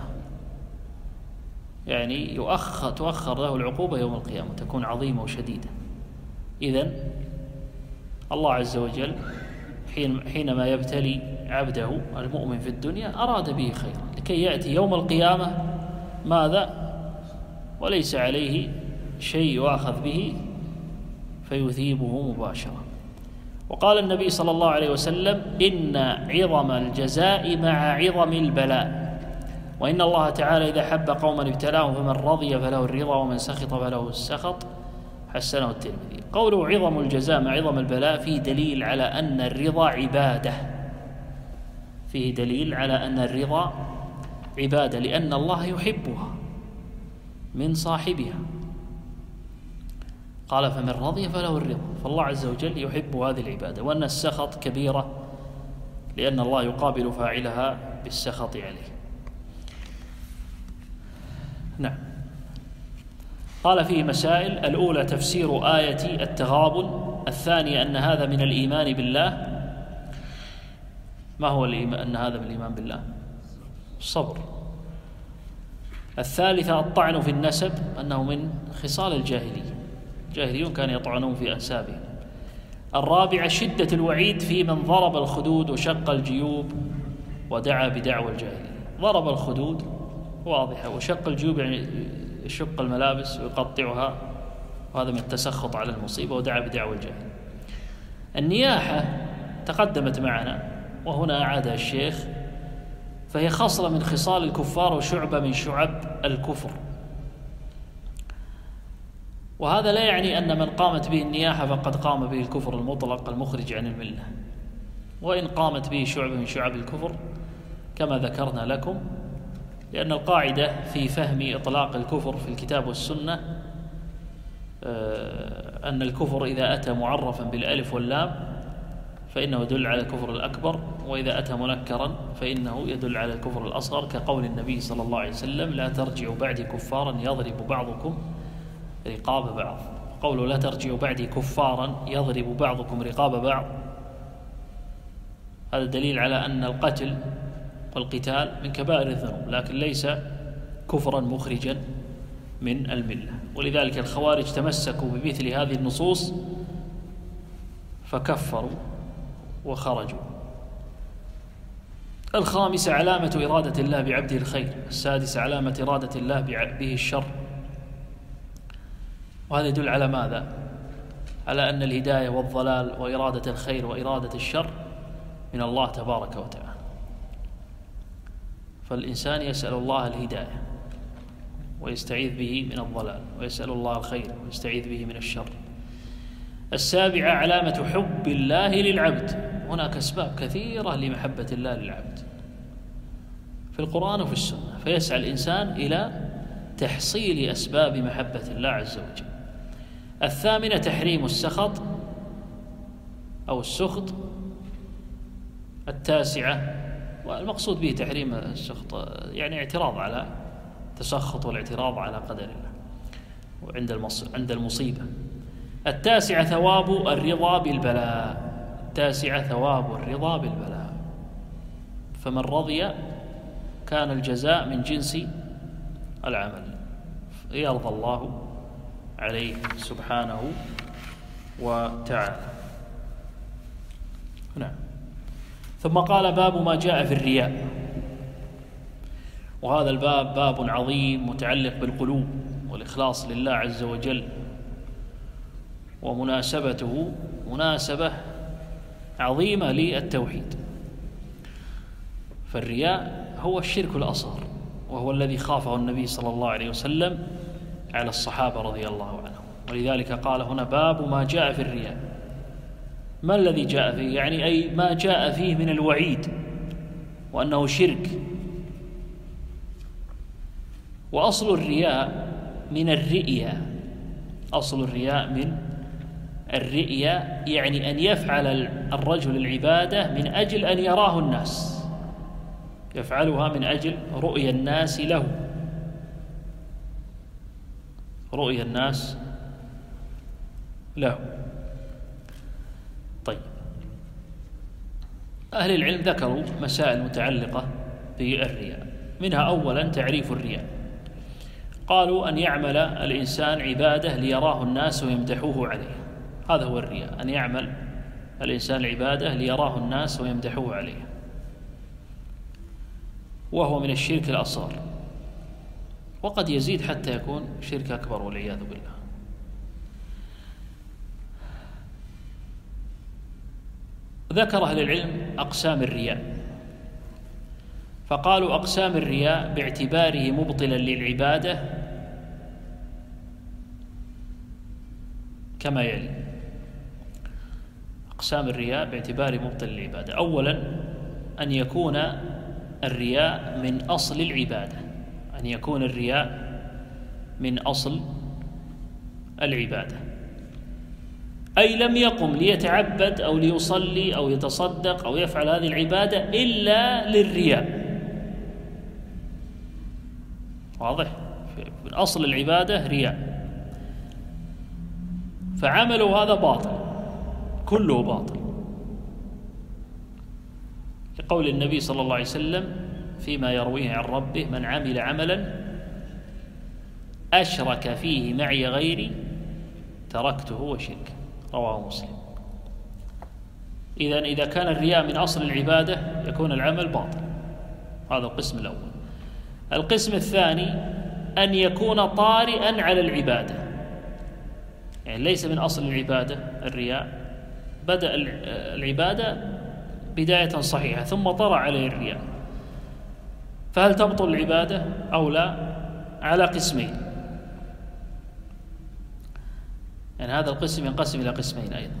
يعني تؤخر له العقوبة يوم القيامة، تكون عظيمة وشديدة. إذن الله عز وجل حينما يبتلي عبده المؤمن في الدنيا أراد به خيرا لكي يأتي يوم القيامة ماذا؟ وليس عليه شيء يؤاخذ به فيثيبه مباشرة. وقال النبي صلى الله عليه وسلم: إن عظم الجزاء مع عظم البلاء، وإن الله تعالى إذا حب قوما ابتلاهم فمن رضي فله الرضا ومن سخط فله السخط. حسنه الترمذي. قوله عظم الجزاء مع عظم البلاء فيه دليل على أن الرضا عبادة، فيه دليل على أن الرضا عبادة، لأن الله يحبها من صاحبها. قال: فمن رضي فله الرضا، فالله عز وجل يحب هذه العبادة. وأن السخط كبيرة لأن الله يقابل فاعلها بالسخط عليه. نعم. قال: فيه مسائل: الأولى تفسير آية التغابن، الثانية أن هذا من الإيمان بالله. ما هو الإيمان؟ أن هذا من الإيمان بالله الصبر. الثالثة الطعن في النسب، أنه من خصال الجاهلية، الجاهليون كانوا يطعنون في أنسابهم. الرابعة شدة الوعيد في من ضرب الخدود وشق الجيوب ودعا بدعوى الجاهلية. ضرب الخدود واضحة، وشق الجيوب يعني يشق الملابس ويقطعها، وهذا من التسخط على المصيبة، ودعا بدعوى الجاهلية. النياحة تقدمت معنا وهنا أعادها الشيخ، فهي خصلة من خصال الكفار وشعبة من شعب الكفر. وهذا لا يعني أن من قامت به النياحة فقد قام به الكفر المطلق المخرج عن الملة، وإن قامت به شعبة من شعب الكفر كما ذكرنا لكم، لأن القاعدة في فهم إطلاق الكفر في الكتاب والسنة أن الكفر إذا أتى معرفا بالألف واللام فإنه يدل على الكفر الأكبر، وإذا أتى منكرا فإنه يدل على الكفر الأصغر، كقول النبي صلى الله عليه وسلم: لا ترجعوا بعدي كفارا يضرب بعضكم رقاب بعض. قوله لا ترجعوا بعدي كفارا يضرب بعضكم رقاب بعض، هذا دليل على أن القتل والقتال من كبائر الذنوب، لكن ليس كفرا مخرجا من الملة. ولذلك الخوارج تمسكوا بمثل هذه النصوص فكفروا وخرجوا. الخامسة علامة إرادة الله بعبده الخير. السادسة علامة إرادة الله به الشر. وهذا يدل على ماذا؟ على أن الهداية والضلال وإرادة الخير وإرادة الشر من الله تبارك وتعالى. فالإنسان يسأل الله الهداية ويستعيذ به من الضلال، ويسأل الله الخير ويستعيذ به من الشر. السابعة علامة حب الله للعبد. هناك أسباب كثيرة لمحبة الله للعبد في القرآن وفي السنة، فيسعى الإنسان إلى تحصيل أسباب محبة الله عز وجل. الثامنة تحريم السخط أو السخط. التاسعة، والمقصود به تحريم السخط يعني اعتراض على تسخط والاعتراض على قدر الله وعند المصيبة. التاسعة ثواب الرضا بالبلاء. التاسعة ثواب الرضا بالبلاء، فمن رضي كان الجزاء من جنس العمل، يرضى الله عليه سبحانه وتعالى. نعم. ثم قال: باب ما جاء في الرياء. وهذا الباب باب عظيم متعلق بالقلوب والإخلاص لله عز وجل، ومناسبته مناسبة عظيمة للتوحيد. فالرياء هو الشرك الأصغر، وهو الذي خافه النبي صلى الله عليه وسلم على الصحابة رضي الله عنهم، ولذلك قال هنا: باب ما جاء في الرياء. ما الذي جاء فيه؟ يعني أي ما جاء فيه من الوعيد وأنه شرك. وأصل الرياء من الرئية، أصل الرياء من الرئية، يعني أن يفعل الرجل العبادة من أجل أن يراه الناس، يفعلها من أجل رؤيا الناس له، رؤيا الناس له. طيب، أهل العلم ذكروا مسائل متعلقة بالرياء، منها أولا تعريف الرياء. قالوا أن يعمل الإنسان عبادة ليراه الناس ويمدحوه عليه، هذا هو الرياء، أن يعمل الإنسان العبادة ليراه الناس ويمدحوه عليه، وهو من الشرك الأصغر، وقد يزيد حتى يكون شرك أكبر والعياذ بالله. ذكر أهل العلم أقسام الرياء، فقالوا أقسام الرياء باعتباره مبطلا للعبادة كما يلي. أقسام الرياء باعتباره مبطل للعبادة: أولا أن يكون الرياء من أصل العبادة، أن يكون الرياء من أصل العبادة، أي لم يقم ليتعبد أو ليصلي أو يتصدق أو يفعل هذه العبادة إلا للرياء. واضح؟ من أصل العبادة رياء، فعمله هذا باطل، كله باطل، لقول النبي صلى الله عليه وسلم فيما يرويه عن ربه: من عمل عملا أشرك فيه معي غيري تركته وشركه، رواه مسلم. إذا كان الرياء من أصل العبادة يكون العمل باطل، هذا القسم الأول. القسم الثاني أن يكون طارئا على العبادة، يعني ليس من أصل العبادة الرياء، بدأ العبادة بداية صحيحة ثم طرأ عليه الرياء، فهل تبطل العبادة أو لا؟ على قسمين، يعني هذا القسم ينقسم إلى قسمين أيضا.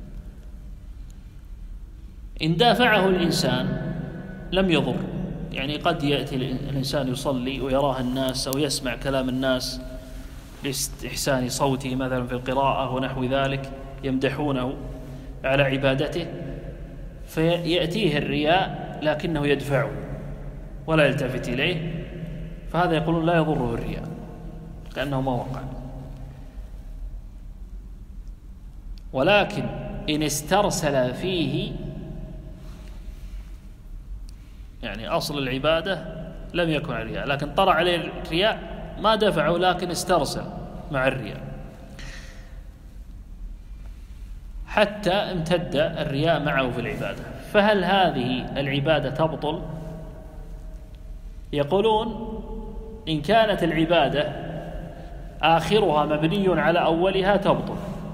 إن دافعه الإنسان لم يضر، يعني قد يأتي الإنسان يصلي ويراه الناس أو يسمع كلام الناس لاستحسان صوته مثلا في القراءة ونحو ذلك، يمدحونه على عبادته، فيأتيه الرياء لكنه يدفعه ولا يلتفت إليه، فهذا يقولون لا يضره الرياء كأنه ما وقع. ولكن إن استرسل فيه، يعني أصل العبادة لم يكن الرياء لكن طرأ عليه الرياء، ما دفعه لكن استرسل مع الرياء حتى امتد الرياء معه في العبادة، فهل هذه العبادة تبطل؟ يقولون إن كانت العبادة آخرها مبني على أولها تبطل،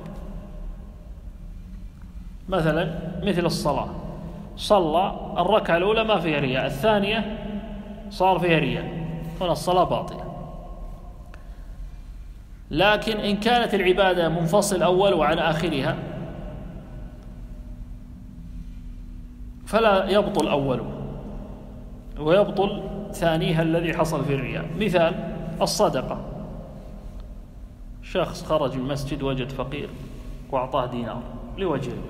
مثلا مثل الصلاة، صلى الركعة الأولى ما فيها رياء، الثانية صار فيها رياء، هنا الصلاة باطلة. لكن إن كانت العبادة منفصل أول وعن آخرها فلا يبطل أوله ويبطل ثانيها الذي حصل في الرياء. مثال الصدقة، شخص خرج من المسجد وجد فقير وأعطاه دينار لوجه الله،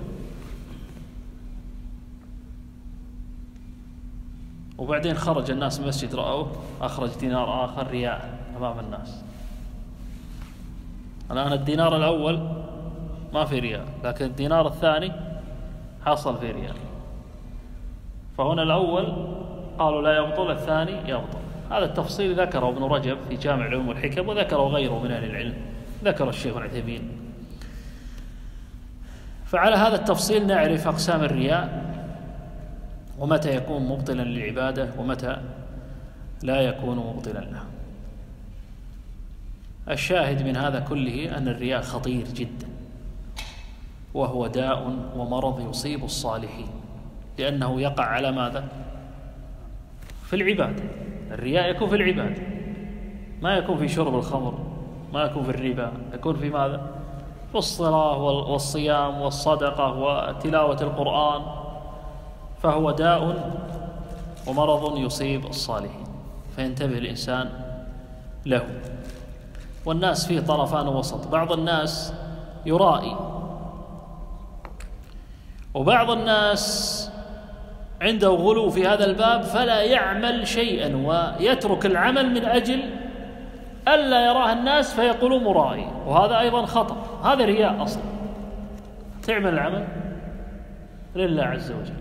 وبعدين خرج الناس من المسجد رأوه أخرج دينار آخر رياء أمام الناس. الآن الدينار الأول ما في رياء، لكن الدينار الثاني حصل في رياء، فهنا الأول قالوا لا يبطل، الثاني يبطل. هذا التفصيل ذكره ابن رجب في جامع العلوم والحكم، وذكره غيره من أهل العلم، ذكر الشيخ العثيمين. فعلى هذا التفصيل نعرف أقسام الرياء، ومتى يكون مبطلا للعبادة ومتى لا يكون مبطلا لها. الشاهد من هذا كله أن الرياء خطير جدا، وهو داء ومرض يصيب الصالحين، لأنه يقع على ماذا؟ في العبادة. الرياء يكون في العبادة، ما يكون في شرب الخمر، ما يكون في الربا، يكون في ماذا؟ والصلاة والصيام والصدقة وتلاوة القرآن، فهو داء ومرض يصيب الصالحين، فينتبه الإنسان له. والناس فيه طرفان وسط، بعض الناس يرائي، وبعض الناس عنده غلو في هذا الباب فلا يعمل شيئا ويترك العمل من أجل ألا يراه الناس فيقولوا مرائي، وهذا أيضا خطأ، هذا رياء أصلا. تعمل العمل لله عز وجل،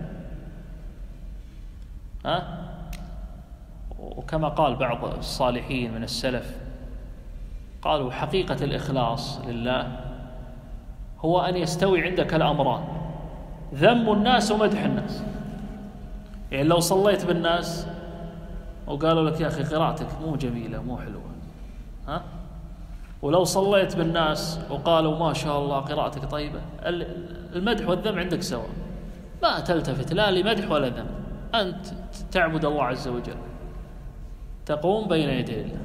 وكما قال بعض الصالحين من السلف، قالوا حقيقة الإخلاص لله هو أن يستوي عندك الأمران، ذم الناس ومدح الناس. يعني لو صليت بالناس وقالوا لك يا أخي قراءتك مو جميلة مو حلوة، ولو صليت بالناس وقالوا ما شاء الله قراءتك طيبة، المدح والذم عندك سواء، ما تلتفت لا لمدح ولا ذم، أنت تعبد الله عز وجل، تقوم بين يدي الله.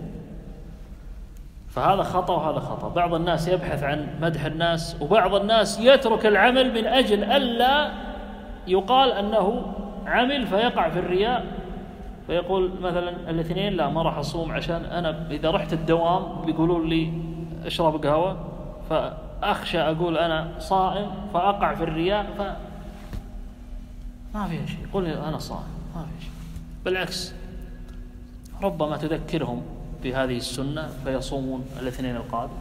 فهذا خطأ وهذا خطأ. بعض الناس يبحث عن مدح الناس، وبعض الناس يترك العمل من أجل ألا يقال أنه عمل فيقع في الرياء، فيقول مثلا الاثنين لا ما راح أصوم عشان أنا إذا رحت الدوام بيقولوا لي اشرب قهوة، فأخشى أقول أنا صائم فأقع في الرياء، ما فيها شيء، قل أنا صائم ما فيها شيء، بالعكس ربما تذكرهم بهذه السنة فيصومون الاثنين القادم.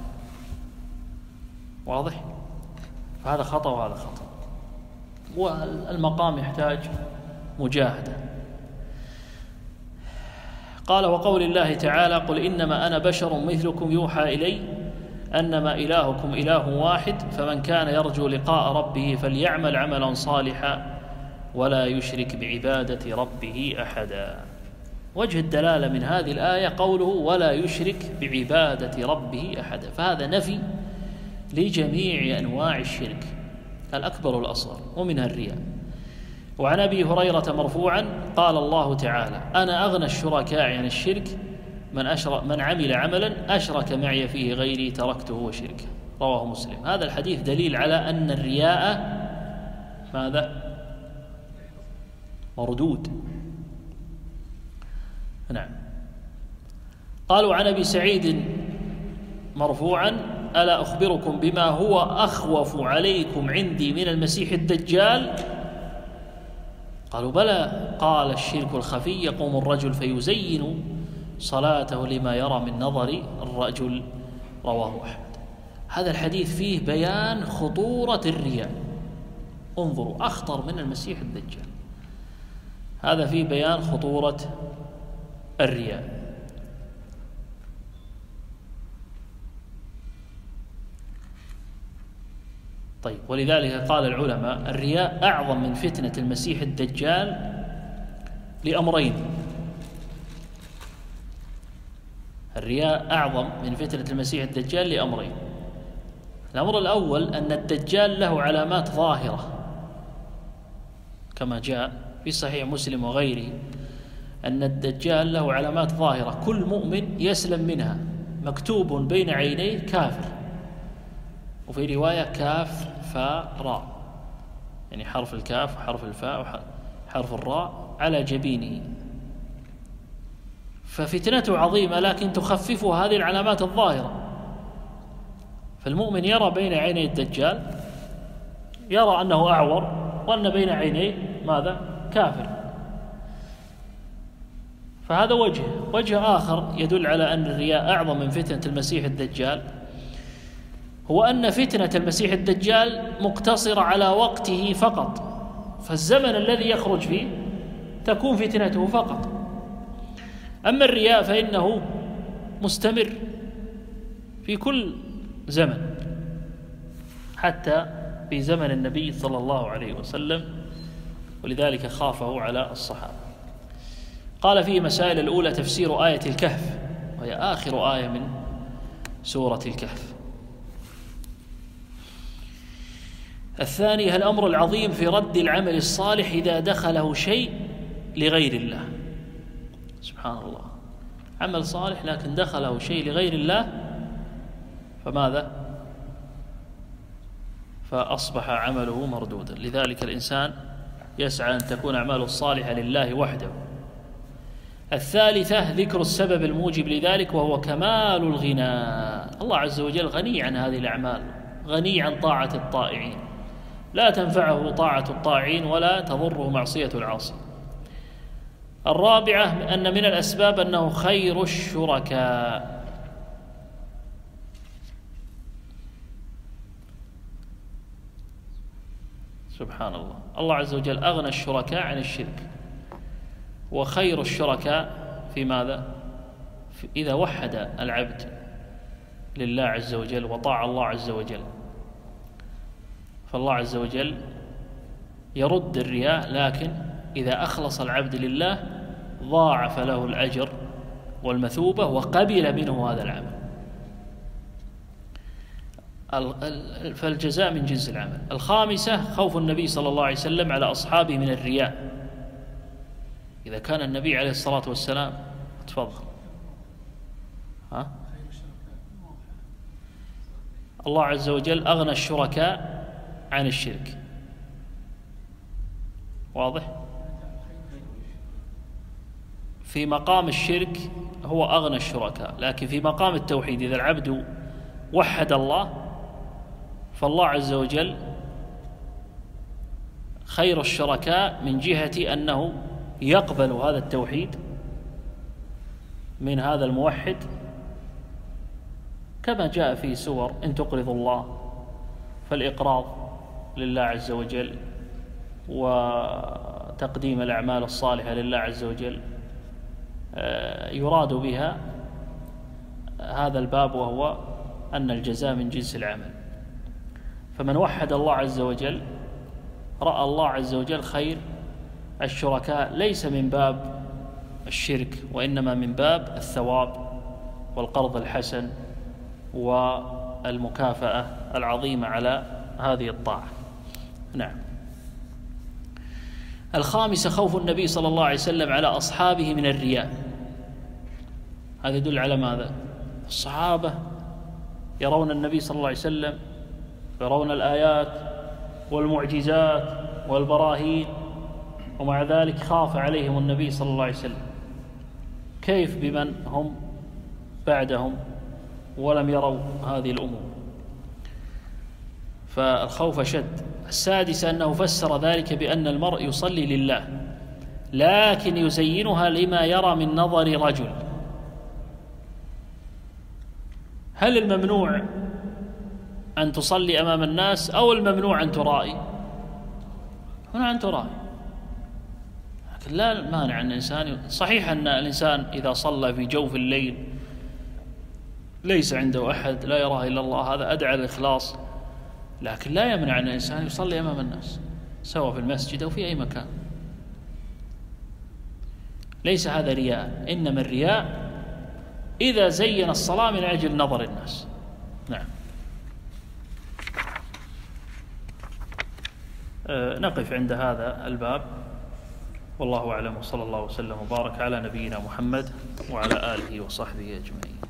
واضح؟ فهذا خطأ وهذا خطأ، والمقام يحتاج مجاهدة. قال وقول الله تعالى قل إنما أنا بشر مثلكم يوحى إلي أنما إلهكم إله واحد فمن كان يرجو لقاء ربه فليعمل عملا صالحا ولا يشرك بعبادة ربه أحدا. وجه الدلالة من هذه الآية قوله ولا يشرك بعبادة ربه أحدا، فهذا نفي لجميع أنواع الشرك الأكبر والأصغر ومنها الرياء. وعن أبي هريرة مرفوعا قال الله تعالى أنا أغنى الشركاء عن الشرك من عمل عملا أشرك معي فيه غيري تركته وشركه، رواه مسلم. هذا الحديث دليل على أن الرياء ماذا؟ مردود. نعم. قالوا عن أبي سعيد مرفوعا ألا أخبركم بما هو أخوف عليكم عندي من المسيح الدجال؟ قالوا بلى. قال الشرك الخفي يقوم الرجل فيزين صلاته لما يرى من نظر الرجل، رواه أحمد. هذا الحديث فيه بيان خطورة الرياء، انظروا أخطر من المسيح الدجال، هذا فيه بيان خطورة الرياء. طيب، ولذلك قال العلماء الرياء أعظم من فتنة المسيح الدجال لأمرين. الرياء أعظم من فتنة المسيح الدجال لأمرين. الأمر الأول أن الدجال له علامات ظاهرة كما جاء في صحيح مسلم وغيره، أن الدجال له علامات ظاهرة كل مؤمن يسلم منها، مكتوب بين عينيه كافر، وفي رواية كاف فاء راء، يعني حرف الكاف وحرف الفاء وحرف الراء على جبينه، ففتنته عظيمة لكن تخففها هذه العلامات الظاهرة. فالمؤمن يرى بين عيني الدجال، يرى أنه أعور وأن بين عينيه ماذا؟ كافر. فهذا وجه آخر يدل على أن الرياء أعظم من فتنة المسيح الدجال، هو أن فتنة المسيح الدجال مقتصرة على وقته فقط، فالزمن الذي يخرج فيه تكون فتنته فقط. أما الرياء فإنه مستمر في كل زمن، حتى في زمن النبي صلى الله عليه وسلم، ولذلك خافه على الصحابة. قال فيه مسائل: الأولى تفسير آية الكهف، وهي آخر آية من سورة الكهف. الثانية الأمر العظيم في رد العمل الصالح إذا دخله شيء لغير الله. سبحان الله، عمل صالح لكن دخله شيء لغير الله فماذا؟ فأصبح عمله مردودا. لذلك الإنسان يسعى أن تكون أعماله الصالحة لله وحده. الثالثة ذكر السبب الموجب لذلك، وهو كمال الغنى. الله عز وجل غني عن هذه الأعمال، غني عن طاعة الطائعين، لا تنفعه طاعة الطاعين ولا تضره معصية العاصي. الرابعة أن من الأسباب أنه خير الشركاء. سبحان الله، الله عز وجل أغنى الشركاء عن الشرك، وخير الشركاء في ماذا؟ إذا وحد العبد لله عز وجل وطاع الله عز وجل، فالله عز وجل يرد الرياء، لكن إذا أخلص العبد لله ضاعف له الأجر والمثوبة وقبل منه هذا العمل. فالجزاء من جنس العمل. الخامسة خوف النبي صلى الله عليه وسلم على أصحابه من الرياء. إذا كان النبي عليه الصلاة والسلام، تفضل. الله عز وجل أغنى الشركاء عن الشرك، واضح؟ في مقام الشرك هو أغنى الشركاء، لكن في مقام التوحيد إذا العبد وحد الله فالله عز وجل خير الشركاء من جهة أنه يقبل هذا التوحيد من هذا الموحد، كما جاء في سور إن تقرضوا الله، فالإقراض لله عز وجل وتقديم الأعمال الصالحة لله عز وجل يراد بها هذا الباب، وهو أن الجزاء من جنس العمل. فمن وحد الله عز وجل رأى الله عز وجل خير الشركاء، ليس من باب الشرك، وإنما من باب الثواب والقرض الحسن والمكافأة العظيمة على هذه الطاعة. نعم. الخامسة خوف النبي صلى الله عليه وسلم على أصحابه من الرياء. هذا يدل على ماذا؟ الصحابة يرون النبي صلى الله عليه وسلم، يرون الآيات والمعجزات والبراهين، ومع ذلك خاف عليهم النبي صلى الله عليه وسلم. كيف بمن هم بعدهم ولم يروا هذه الأمور؟ فالخوف شد. السادسة أنه فسر ذلك بأن المرء يصلي لله لكن يزينها لما يرى من نظر رجل. هل الممنوع أن تصلي أمام الناس أو الممنوع أن ترائي؟ هنا أن ترائي، لكن لا مانع أن الإنسان، صحيح أن الإنسان إذا صلى في جوف الليل ليس عنده أحد لا يراه إلا الله، هذا أدعى للإخلاص، لكن لا يمنع أن الإنسان يصلي أمام الناس سواء في المسجد أو في أي مكان. ليس هذا رياء، إنما الرياء إذا زين الصلاة من أجل نظر الناس. نعم. نقف عند هذا الباب، والله أعلم، وصلى الله وسلم وبارك على نبينا محمد وعلى آله وصحبه أجمعين.